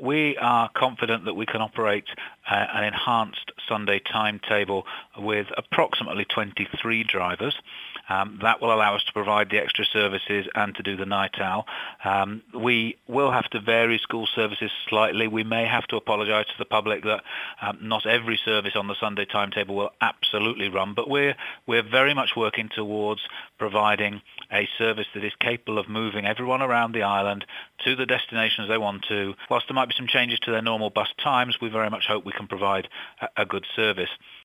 we are confident that we can operate an enhanced Sunday timetable with approximately 23 drivers. That will allow us to provide the extra services and to do the night owl. We will have to vary school services slightly. We may have to apologise to the public that not every service on the Sunday timetable will absolutely run, but we're very much working towards providing a service that is capable of moving everyone around the island to the destinations they want to. Whilst there might be some changes to their normal bus times, we very much hope we can provide a good service.